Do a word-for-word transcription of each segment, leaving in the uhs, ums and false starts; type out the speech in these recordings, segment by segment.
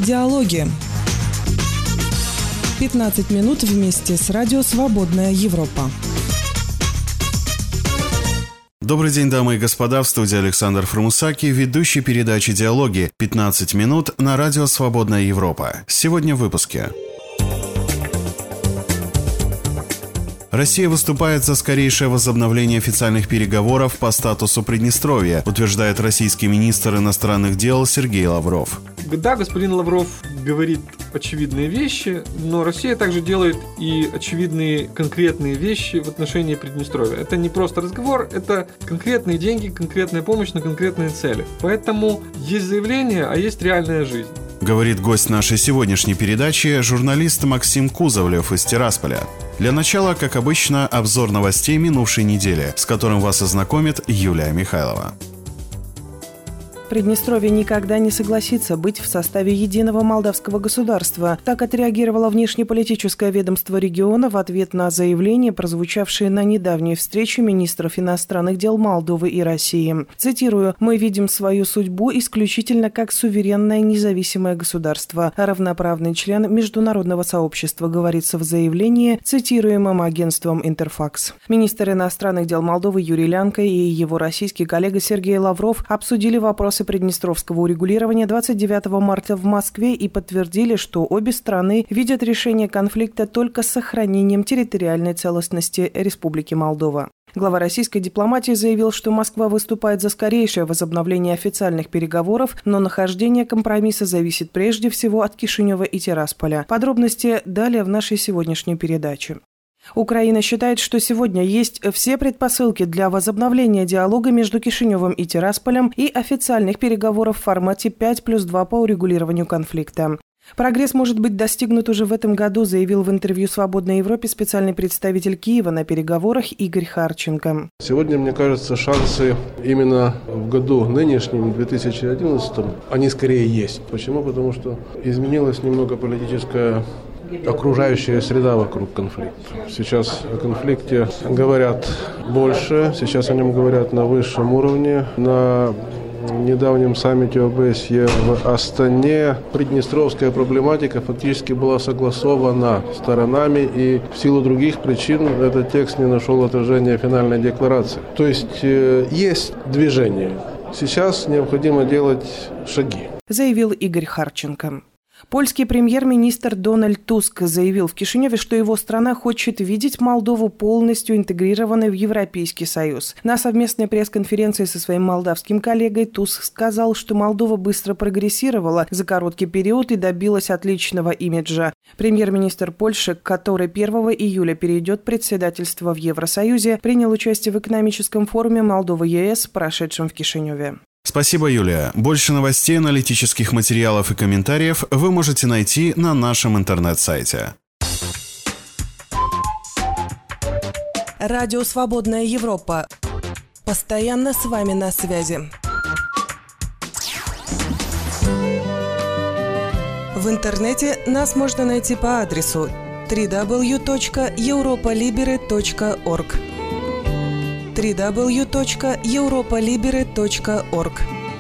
Диалоги. пятнадцать минут вместе с радио «Свободная Европа». Добрый день, дамы и господа, в студии Александр Фрумусаки, ведущий передачи «Диалоги». пятнадцать минут на радио «Свободная Европа». Сегодня в выпуске. Россия выступает за скорейшее возобновление официальных переговоров по статусу Приднестровья, утверждает российский министр иностранных дел Сергей Лавров. Да, господин Лавров говорит очевидные вещи, но Россия также делает и очевидные конкретные вещи в отношении Приднестровья. Это не просто разговор, это конкретные деньги, конкретная помощь на конкретные цели. Поэтому есть заявление, а есть реальная жизнь. Говорит гость нашей сегодняшней передачи, журналист Максим Кузовлев из Тирасполя. Для начала, как обычно, обзор новостей минувшей недели, с которым вас ознакомит Юлия Михайлова. Приднестровье никогда не согласится быть в составе единого молдавского государства. Так отреагировало внешнеполитическое ведомство региона в ответ на заявление, прозвучавшее на недавней встрече министров иностранных дел Молдовы и России. Цитирую: «Мы видим свою судьбу исключительно как суверенное независимое государство, равноправный член международного сообщества», говорится в заявлении, цитируемом агентством «Интерфакс». Министр иностранных дел Молдовы Юрий Лянка и его российский коллега Сергей Лавров обсудили вопросы приднестровского урегулирования двадцать девятого марта в Москве и подтвердили, что обе страны видят решение конфликта только с сохранением территориальной целостности Республики Молдова. Глава российской дипломатии заявил, что Москва выступает за скорейшее возобновление официальных переговоров, но нахождение компромисса зависит прежде всего от Кишинева и Тирасполя. Подробности далее в нашей сегодняшней передаче. Украина считает, что сегодня есть все предпосылки для возобновления диалога между Кишиневым и Тирасполем и официальных переговоров в формате пять плюс два по урегулированию конфликта. Прогресс может быть достигнут уже в этом году, заявил в интервью «Свободной Европе» специальный представитель Киева на переговорах Игорь Харченко. Сегодня, мне кажется, шансы именно в году нынешнем, две тысячи одиннадцатом, они скорее есть. Почему? Потому что изменилась немного политическая окружающая среда вокруг конфликта. Сейчас о конфликте говорят больше, сейчас о нем говорят на высшем уровне. На недавнем саммите о бэ эс е в Астане приднестровская проблематика фактически была согласована сторонами, и в силу других причин этот текст не нашел отражения в финальной декларации. То есть э, есть движение. Сейчас необходимо делать шаги, заявил Игорь Харченко. Польский премьер-министр Дональд Туск заявил в Кишиневе, что его страна хочет видеть Молдову полностью интегрированной в Европейский Союз. На совместной пресс-конференции со своим молдавским коллегой Туск сказал, что Молдова быстро прогрессировала за короткий период и добилась отличного имиджа. Премьер-министр Польши, который первого июля перейдет председательство в Евросоюзе, принял участие в экономическом форуме Молдова-ЕС, прошедшем в Кишиневе. Спасибо, Юлия. Больше новостей, аналитических материалов и комментариев вы можете найти на нашем интернет-сайте. Радио «Свободная Европа». Постоянно с вами на связи. В интернете нас можно найти по адресу дабл ю дабл ю дабл ю точка европа либерэ точка орг. дабл ю дабл ю дабл ю точка европа либерэ точка орг.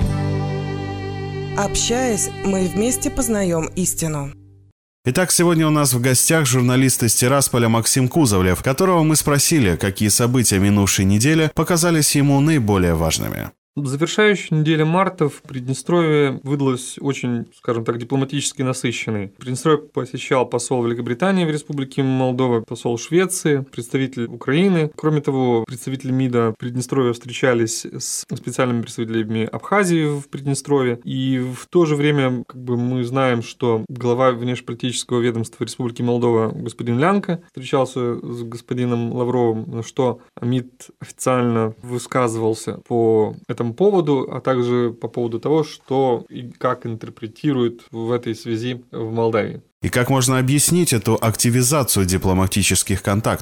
Общаясь, мы вместе познаем истину. Итак, сегодня у нас в гостях журналист из Тирасполя Максим Кузовлев, которого мы спросили, какие события минувшей недели показались ему наиболее важными. Завершающая неделя марта в Приднестровье выдалась очень, скажем так, дипломатически насыщенной. Приднестровье посещал посол Великобритании в Республике Молдова, посол Швеции, представитель Украины. Кроме того, представители МИДа Приднестровья встречались с специальными представителями Абхазии в Приднестровье. И в то же время как бы, мы знаем, что глава внешнеполитического ведомства Республики Молдова господин Лянка встречался с господином Лавровым, на что МИД официально высказывался по этому поводу, а также по поводу того, что и как интерпретируют в этой связи в Молдавии. И как можно объяснить эту активизацию дипломатических контактов?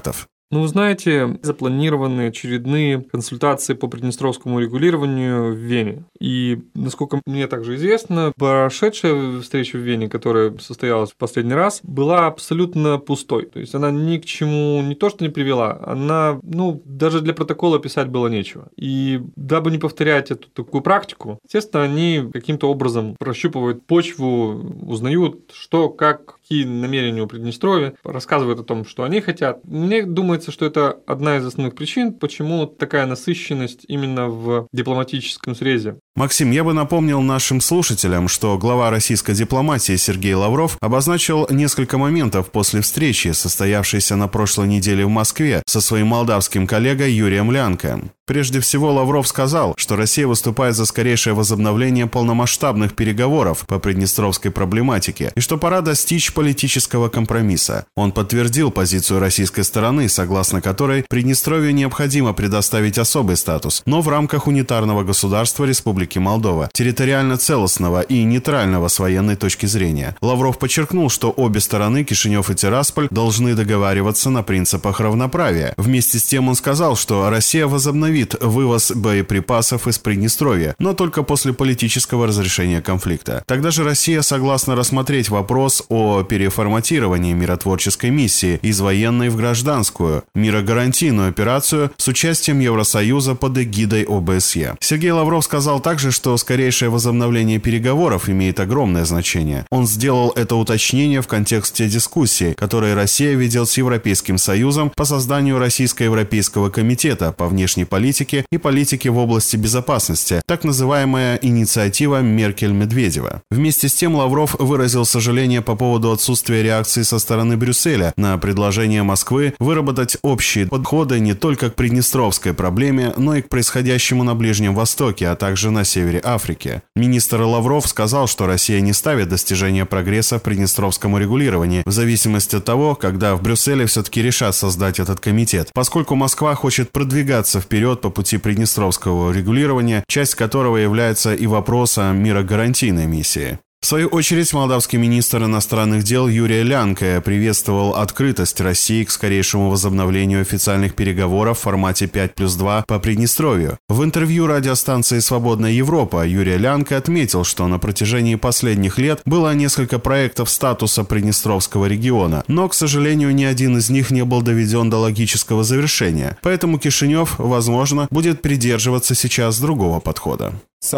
Ну, вы знаете, запланированы очередные консультации по приднестровскому регулированию в Вене. И, насколько мне также известно, прошедшая встреча в Вене, которая состоялась в последний раз, была абсолютно пустой. То есть она ни к чему не то что не привела, она, ну, даже для протокола писать было нечего. И дабы не повторять эту такую практику, естественно, они каким-то образом прощупывают почву, узнают, что, как, какие намерения у Приднестровья, рассказывают о том, что они хотят. Мне думается, что это одна из основных причин, почему такая насыщенность именно в дипломатическом срезе. Максим, я бы напомнил нашим слушателям, что глава российской дипломатии Сергей Лавров обозначил несколько моментов после встречи, состоявшейся на прошлой неделе в Москве со своим молдавским коллегой Юрием Лянко. Прежде всего, Лавров сказал, что Россия выступает за скорейшее возобновление полномасштабных переговоров по приднестровской проблематике и что пора достичь политического компромисса. Он подтвердил позицию российской стороны, согласно которой Приднестровью необходимо предоставить особый статус, но в рамках унитарного государства Республики Молдова, территориально целостного и нейтрального с военной точки зрения. Лавров подчеркнул, что обе стороны, Кишинев и Тирасполь, должны договариваться на принципах равноправия. Вместе с тем он сказал, что Россия возобновит вывоз боеприпасов из Приднестровья, но только после политического разрешения конфликта. Тогда же Россия согласна рассмотреть вопрос о переформатировании миротворческой миссии из военной в гражданскую, мирогарантийную операцию с участием Евросоюза под эгидой О Бэ Эс Е. Сергей Лавров сказал также, что скорейшее возобновление переговоров имеет огромное значение. Он сделал это уточнение в контексте дискуссий, которые Россия ведет с Европейским Союзом по созданию Российско-Европейского комитета по внешней политике и политики в области безопасности, так называемая инициатива Меркель-Медведева. Вместе с тем Лавров выразил сожаление по поводу отсутствия реакции со стороны Брюсселя на предложение Москвы выработать общие подходы не только к приднестровской проблеме, но и к происходящему на Ближнем Востоке, а также на севере Африки. Министр Лавров сказал, что Россия не ставит достижения прогресса в приднестровском регулировании в зависимости от того, когда в Брюсселе все-таки решат создать этот комитет, поскольку Москва хочет продвигаться вперед по пути приднестровского регулирования, часть которого является и вопрос о мирогарантийной миссии. В свою очередь, молдавский министр иностранных дел Юрий Лянко приветствовал открытость России к скорейшему возобновлению официальных переговоров в формате пять плюс два по Приднестровью. В интервью радиостанции «Свободная Европа» Юрий Лянко отметил, что на протяжении последних лет было несколько проектов статуса Приднестровского региона, но, к сожалению, ни один из них не был доведен до логического завершения. Поэтому Кишинев, возможно, будет придерживаться сейчас другого подхода.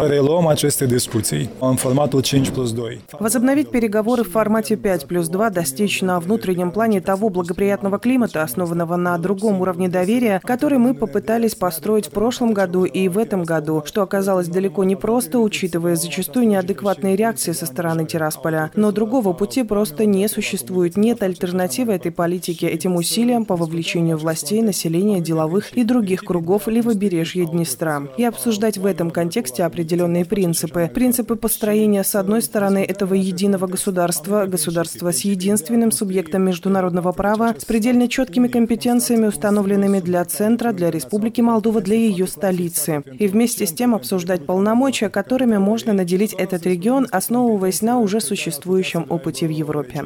Возобновить переговоры в формате пять плюс два, достичь на внутреннем плане того благоприятного климата, основанного на другом уровне доверия, который мы попытались построить в прошлом году и в этом году, что оказалось далеко не просто, учитывая зачастую неадекватные реакции со стороны Тирасполя. Но другого пути просто не существует. Нет альтернативы этой политике, этим усилиям по вовлечению властей, населения, деловых и других кругов левобережья Днестра. И обсуждать в этом контексте определенные принципы. Принципы построения, с одной стороны, этого единого государства, государства с единственным субъектом международного права, с предельно четкими компетенциями, установленными для Центра, для Республики Молдова, для ее столицы. И вместе с тем обсуждать полномочия, которыми можно наделить этот регион, основываясь на уже существующем опыте в Европе.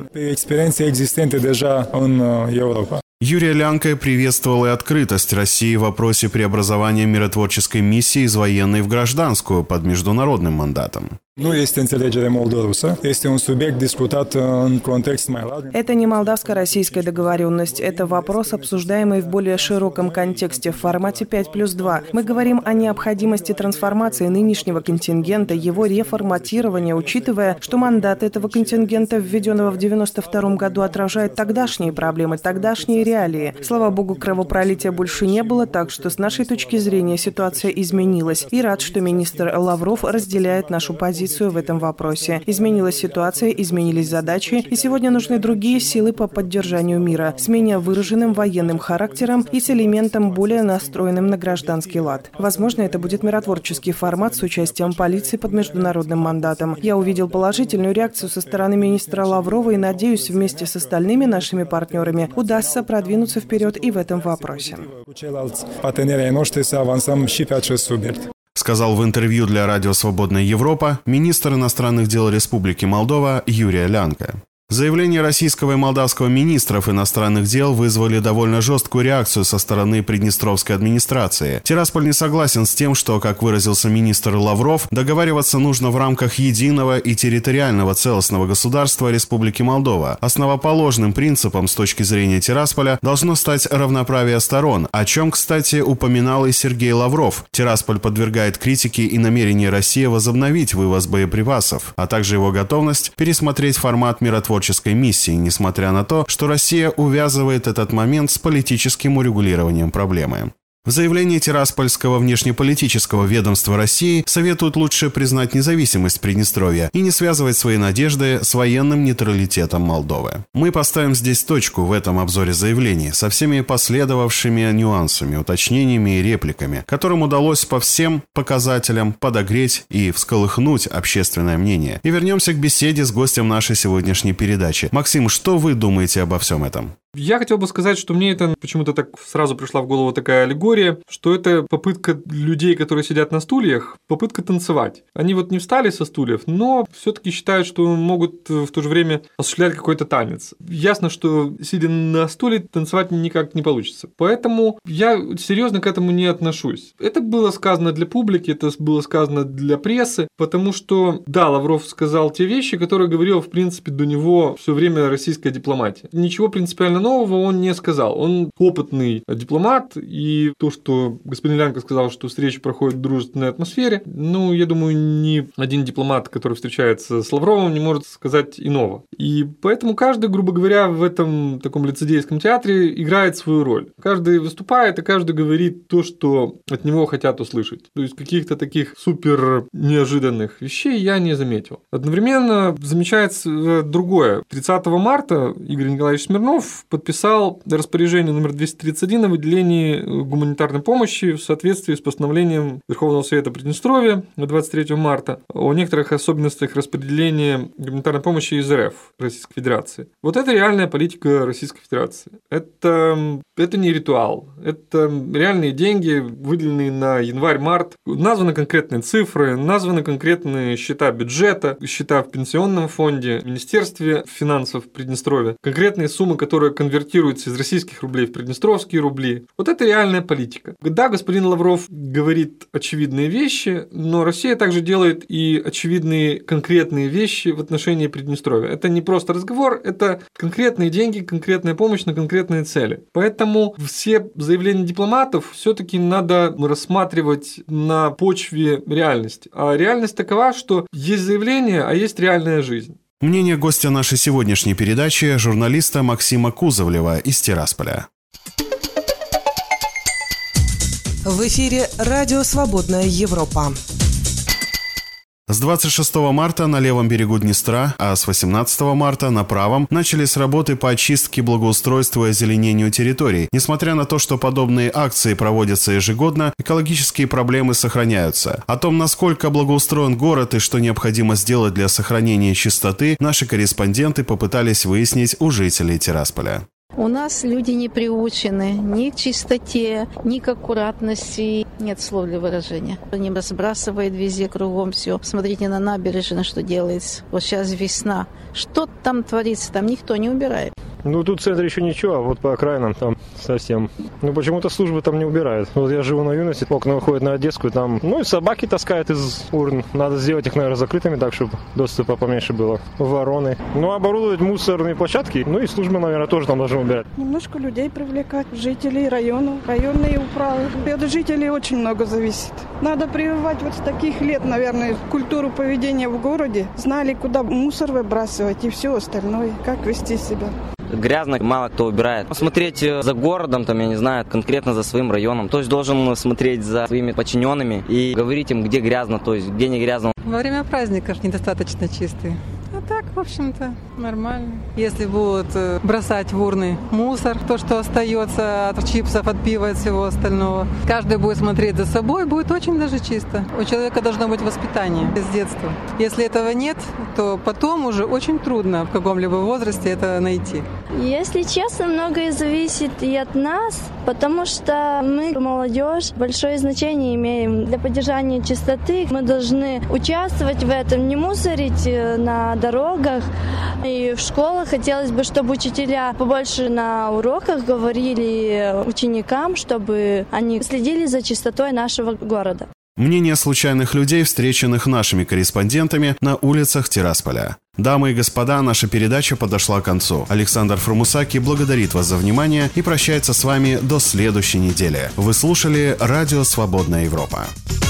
Юрий Лянко приветствовал и открытость России в вопросе преобразования миротворческой миссии из военной в гражданскую под международным мандатом. Nu este înțelegere moldorusă, este un subiect discutat în context mai larg. Это не молдавско-российская договоренность, это вопрос, обсуждаемый в более широком контексте в формате пять плюс два. Мы говорим о необходимости трансформации нынешнего контингента, его реформатирования, учитывая, что мандат этого контингента, введенного в девяносто втором году, отражает тогдашние проблемы, тогдашние реалии. Слава богу, кровопролития больше не было, так что с нашей точки зрения ситуация изменилась. И рад, что министр Лавров разделяет нашу позицию в этом вопросе. Изменилась ситуация, изменились задачи, и сегодня нужны другие силы по поддержанию мира с менее выраженным военным характером и с элементом более настроенным на гражданский лад. Возможно, это будет миротворческий формат с участием полиции под международным мандатом. Я увидел положительную реакцию со стороны министра Лаврова и надеюсь, вместе с остальными нашими партнерами удастся продвинуться вперед и в этом вопросе. Сказал в интервью для радио «Свободная Европа» министр иностранных дел Республики Молдова Юрий Лянко. Заявления российского и молдавского министров иностранных дел вызвали довольно жесткую реакцию со стороны Приднестровской администрации. Тирасполь не согласен с тем, что, как выразился министр Лавров, договариваться нужно в рамках единого и территориального целостного государства Республики Молдова. Основоположным принципом с точки зрения Тирасполя должно стать равноправие сторон, о чем, кстати, упоминал и Сергей Лавров. Тирасполь подвергает критике и намерение России возобновить вывоз боеприпасов, а также его готовность пересмотреть формат миротворчества миссии, несмотря на то, что Россия увязывает этот момент с политическим урегулированием проблемы. В заявлении Тираспольского внешнеполитического ведомства России советуют лучше признать независимость Приднестровья и не связывать свои надежды с военным нейтралитетом Молдовы. Мы поставим здесь точку в этом обзоре заявлений со всеми последовавшими нюансами, уточнениями и репликами, которым удалось по всем показателям подогреть и всколыхнуть общественное мнение. И вернемся к беседе с гостем нашей сегодняшней передачи. Максим, что вы думаете обо всем этом? Я хотел бы сказать, что мне это почему-то так сразу пришла в голову такая аллегория, что это попытка людей, которые сидят на стульях, попытка танцевать. Они вот не встали со стульев, но все-таки считают, что могут в то же время осуществлять какой-то танец. Ясно, что сидя на стуле, танцевать никак не получится. Поэтому я серьезно к этому не отношусь. Это было сказано для публики, это было сказано для прессы, потому что, да, Лавров сказал те вещи, которые говорила, в принципе, до него все время российская дипломатия. Ничего принципиально нового он не сказал. Он опытный дипломат, и то, что господин Лянко сказал, что встреча проходит в дружественной атмосфере, ну, я думаю, ни один дипломат, который встречается с Лавровым, не может сказать иного. И поэтому каждый, грубо говоря, в этом таком лицедейском театре играет свою роль. Каждый выступает, и каждый говорит то, что от него хотят услышать. То есть каких-то таких супер неожиданных вещей я не заметил. Одновременно замечается другое. тридцатого марта Игорь Николаевич Смирнов подписал распоряжение номер двести тридцать один о выделении гуманитарной помощи в соответствии с постановлением Верховного Совета Приднестровья двадцать третьего марта о некоторых особенностях распределения гуманитарной помощи из РФ, Российской Федерации. Вот это реальная политика Российской Федерации. Это, это не ритуал. Это реальные деньги, выделенные на январь-март. Названы конкретные цифры, названы конкретные счета бюджета, счета в Пенсионном фонде, в Министерстве финансов Приднестровья, конкретные суммы, которые конвертируются из российских рублей в приднестровские рубли. Вот это реальная политика. Да, господин Лавров говорит очевидные вещи, но Россия также делает и очевидные конкретные вещи в отношении Приднестровья. Это не просто разговор, это конкретные деньги, конкретная помощь на конкретные цели. Поэтому все заявления дипломатов все-таки надо рассматривать на почве реальности. А реальность такова, что есть заявление, а есть реальная жизнь. Мнение гостя нашей сегодняшней передачи – журналиста Максима Кузовлева из Тирасполя. В эфире радио «Свободная Европа». С двадцать шестого марта на левом берегу Днестра, а с восемнадцатого марта на правом начались работы по очистке, благоустройству и озеленению территорий. Несмотря на то, что подобные акции проводятся ежегодно, экологические проблемы сохраняются. О том, насколько благоустроен город и что необходимо сделать для сохранения чистоты, наши корреспонденты попытались выяснить у жителей Тирасполя. У нас люди не приучены ни к чистоте, ни к аккуратности. Нет слов для выражения. Они разбрасывают везде кругом все. Смотрите на набережной, что делается. Вот сейчас весна. Что там творится? Там никто не убирает. Ну, тут в центре еще ничего, а вот по окраинам там совсем. Ну, почему-то службы там не убирают. Вот я живу на Юности, окна выходят на Одесскую, там, ну, и собаки таскают из урн. Надо сделать их, наверное, закрытыми, так, чтобы доступа поменьше было. Вороны. Ну, оборудовать мусорные площадки, ну, и службы, наверное, тоже там должны убирать. Немножко людей привлекать, жителей района, районные управы. От жителей очень много зависит. Надо прививать вот с таких лет, наверное, культуру поведения в городе. Знали, куда мусор выбрасывать и все остальное, как вести себя. Грязно, мало кто убирает. Смотреть за городом, там, я не знаю, конкретно за своим районом. То есть должен смотреть за своими подчиненными и говорить им, где грязно, то есть где не грязно. Во время праздников недостаточно чистые. А так, в общем-то, нормально. Если будут бросать в урны мусор, то, что остается от чипсов, от пива, от всего остального, каждый будет смотреть за собой, будет очень даже чисто. У человека должно быть воспитание с детства. Если этого нет, то потом уже очень трудно в каком-либо возрасте это найти. Если честно, многое зависит и от нас, потому что мы, молодежь, большое значение имеем для поддержания чистоты. Мы должны участвовать в этом, не мусорить на дорогах. И в школах хотелось бы, чтобы учителя побольше на уроках говорили ученикам, чтобы они следили за чистотой нашего города. Мнение случайных людей, встреченных нашими корреспондентами на улицах Тирасполя. Дамы и господа, наша передача подошла к концу. Александр Фрумусаки благодарит вас за внимание и прощается с вами до следующей недели. Вы слушали Радио «Свободная Европа».